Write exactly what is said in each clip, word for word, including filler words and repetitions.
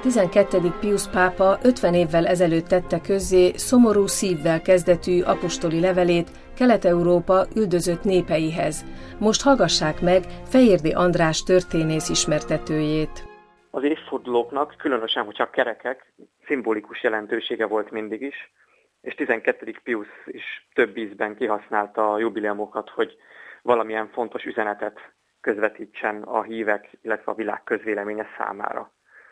tizenkettedik Piusz pápa ötven évvel ezelőtt tette közzé szomorú szívvel kezdetű apostoli levelét Kelet-Európa üldözött népeihez. Most hallgassák meg Fejérdi András történész ismertetőjét. Az évfordulóknak, különösen, hogyha kerekek, szimbolikus jelentősége volt mindig is, és tizenkettedik Piusz is több ízben kihasználta a jubileumokat, hogy valamilyen fontos üzenetet közvetítsen a hívek, illetve a világ közvéleménye számára.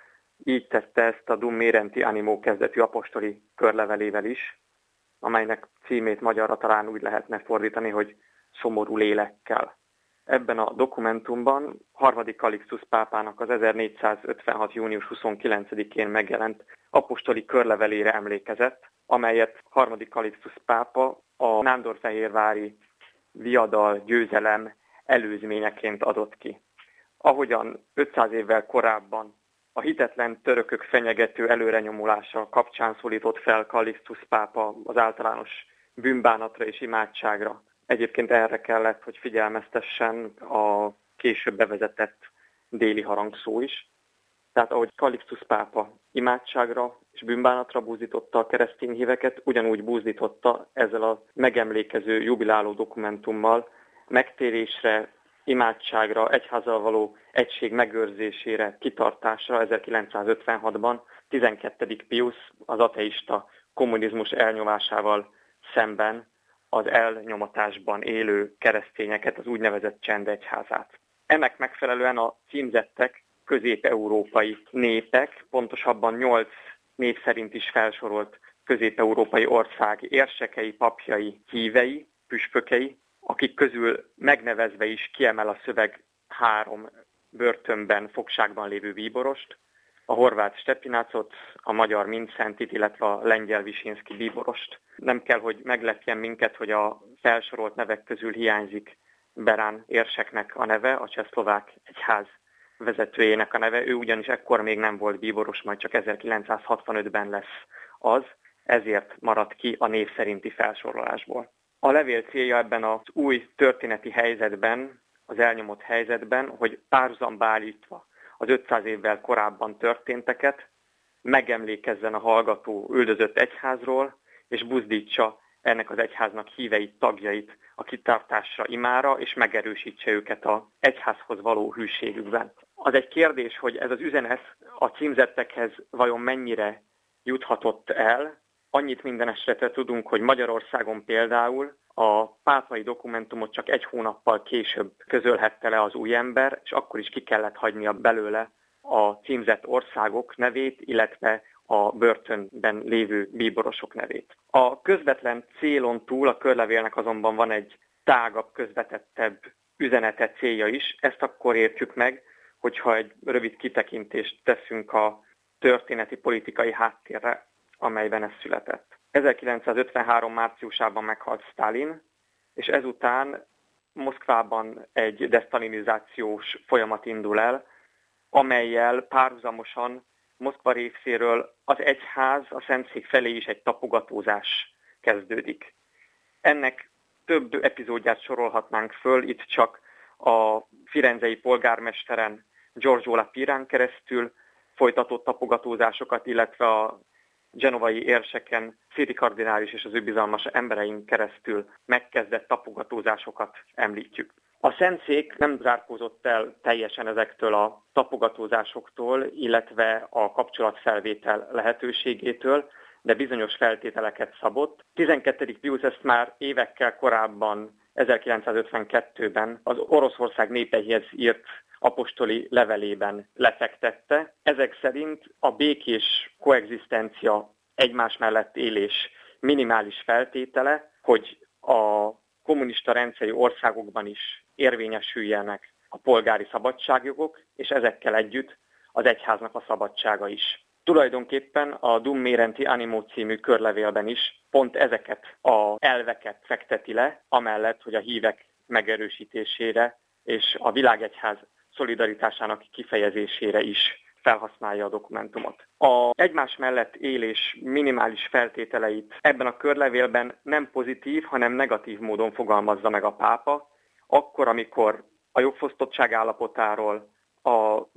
Így tette ezt a Dum Merenti Animo kezdetű apostoli körlevelével is, amelynek címét magyarra talán úgy lehetne fordítani, hogy szomorú lélekkel. Ebben a dokumentumban harmadik Kalixtusz pápának az ezernégyszázötvenhat. június huszonkilencedikén megjelent apostoli körlevelére emlékezett, amelyet harmadik Kalixtusz pápa a nándorfehérvári viadal, győzelem előzményeként adott ki. Ahogyan ötszáz évvel korábban a hitetlen törökök fenyegető előrenyomulása kapcsán szólított fel Kalixtusz pápa az általános bűnbánatra és imádságra. Egyébként erre kellett, hogy figyelmeztessen a később bevezetett déli harangszó is. Tehát ahogy Kalixtusz pápa imádságra és bűnbánatra buzdította a keresztény híveket, ugyanúgy buzdította ezzel a megemlékező jubiláló dokumentummal megtérésre, imádságra, egyházzal való egység megőrzésére, kitartásra ezerkilencszázötvenhatban tizenkettedik Piusz az ateista kommunizmus elnyomásával szemben az elnyomatásban élő keresztényeket, az úgynevezett csendegyházát. Ennek megfelelően a címzettek közép-európai népek, pontosabban nyolc név szerint is felsorolt közép-európai ország érsekei, papjai, hívei, püspökei, akik közül megnevezve is kiemel a szöveg három börtönben, fogságban lévő bíborost, a horvát Stepinácot, a magyar Mindszentit, illetve a lengyel Visinszki bíborost. Nem kell, hogy meglepjen minket, hogy a felsorolt nevek közül hiányzik Berán érseknek a neve, a csehszlovák egyház vezetőjének a neve. Ő ugyanis ekkor még nem volt bíboros, majd csak ezerkilencszázhatvanötben lesz az, ezért maradt ki a név szerinti felsorolásból. A levél célja ebben az új történeti helyzetben, az elnyomott helyzetben, hogy párhuzamba állítva az ötszáz évvel korábban történteket, megemlékezzen a hallgató üldözött egyházról, és buzdítsa ennek az egyháznak híveit, tagjait a kitartásra, imára, és megerősítse őket az egyházhoz való hűségükben. Az egy kérdés, hogy ez az üzenet a címzettekhez vajon mennyire juthatott el. Annyit minden esetre tudunk, hogy Magyarországon például a pápai dokumentumot csak egy hónappal később közölhette le az új ember, és akkor is ki kellett hagynia belőle a címzett országok nevét, illetve a börtönben lévő bíborosok nevét. A közvetlen célon túl a körlevélnek azonban van egy tágabb, közvetettebb üzenete, célja is. Ezt akkor értjük meg, hogyha egy rövid kitekintést teszünk a történeti politikai háttérre, amelyben ez született. ezerkilencszázötvenhárom. márciusában meghalt Sztálin, és ezután Moszkvában egy desztalinizációs folyamat indul el, amellyel párhuzamosan Moszkva részéről az egyház, a Szentszék felé is egy tapogatózás kezdődik. Ennek több epizódját sorolhatnánk föl, itt csak a firenzei polgármesteren Giorgio La Pirán keresztül folytatott tapogatózásokat, illetve a genovai érseken Széti kardinális és az ő bizalmas emberein keresztül megkezdett tapogatózásokat említjük. A Szentszék nem zárkózott el teljesen ezektől a tapogatózásoktól, illetve a kapcsolatfelvétel lehetőségétől, de bizonyos feltételeket szabott. tizenkettedik Piusz ezt már évekkel korábban, ezerkilencszázötvenkettőben az Oroszország népeihez írt apostoli levelében lefektette. Ezek szerint a békés koegzisztencia, egymás mellett élés minimális feltétele, hogy a kommunista rendszeri országokban is érvényesüljenek a polgári szabadságjogok, és ezekkel együtt az egyháznak a szabadsága is. Tulajdonképpen a Dum Merenti Animo című körlevélben is pont ezeket az elveket fekteti le, amellett, hogy a hívek megerősítésére és a világegyház szolidaritásának kifejezésére is felhasználja a dokumentumot. A egymás mellett élés minimális feltételeit ebben a körlevélben nem pozitív, hanem negatív módon fogalmazza meg a pápa, akkor, amikor a jogfosztottság állapotáról, a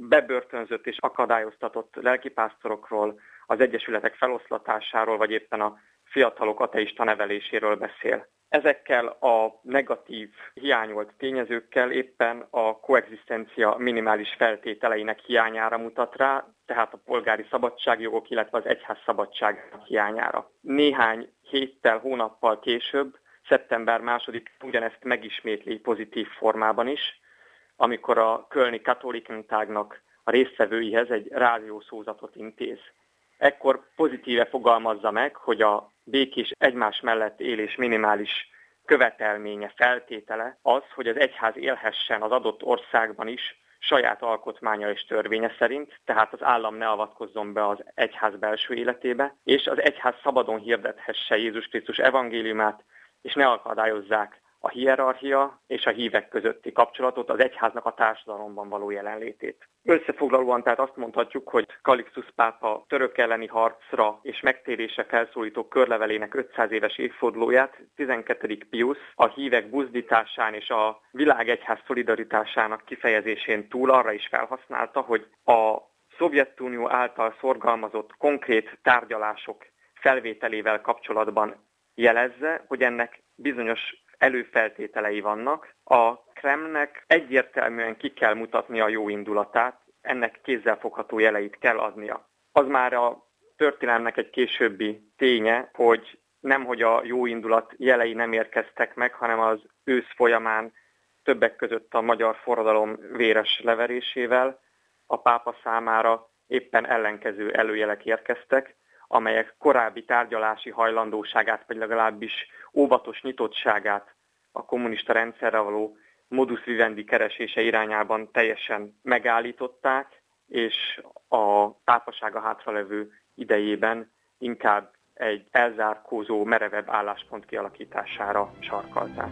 bebörtönzött és akadályoztatott lelkipásztorokról, az egyesületek feloszlatásáról, vagy éppen a fiatalok ateista neveléséről beszél. Ezekkel a negatív, hiányolt tényezőkkel éppen a koegzisztencia minimális feltételeinek hiányára mutat rá, tehát a polgári szabadságjogok, illetve az egyház szabadságának hiányára. Néhány héttel, hónappal később, szeptember másodikán ugyanezt megismétli pozitív formában is, amikor a kölni Katholikentágnak a résztvevőihez egy rádiószózatot intéz. Ekkor pozitíve fogalmazza meg, hogy a békés egymás mellett élés minimális követelménye, feltétele az, hogy az egyház élhessen az adott országban is saját alkotmánya és törvénye szerint, tehát az állam ne avatkozzon be az egyház belső életébe, és az egyház szabadon hirdethesse Jézus Krisztus evangéliumát, és ne akadályozzák a hierarchia és a hívek közötti kapcsolatot, az egyháznak a társadalomban való jelenlétét. Összefoglalóan tehát azt mondhatjuk, hogy Kalixtus pápa török elleni harcra és megtérésre felszólító körlevelének ötszáz éves évfordulóját tizenkettedik Piusz a hívek buzdításán és a világegyház szolidaritásának kifejezésén túl arra is felhasználta, hogy a Szovjetunió által szorgalmazott konkrét tárgyalások felvételével kapcsolatban jelezze, hogy ennek bizonyos előfeltételei vannak. A Kremlnek egyértelműen ki kell mutatnia a jó indulatát, ennek kézzelfogható jeleit kell adnia. Az már a történelemnek egy későbbi ténye, hogy nemhogy a jó indulat jelei nem érkeztek meg, hanem az ősz folyamán többek között a magyar forradalom véres leverésével a pápa számára éppen ellenkező előjelek érkeztek, amelyek korábbi tárgyalási hajlandóságát, vagy legalábbis óvatos nyitottságát a kommunista rendszerre való modus vivendi keresése irányában teljesen megállították, és a pápasága hátralevő idejében inkább egy elzárkózó, merevebb álláspont kialakítására sarkallták.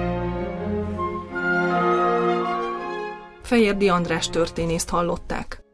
Fejérdi András történészt hallották.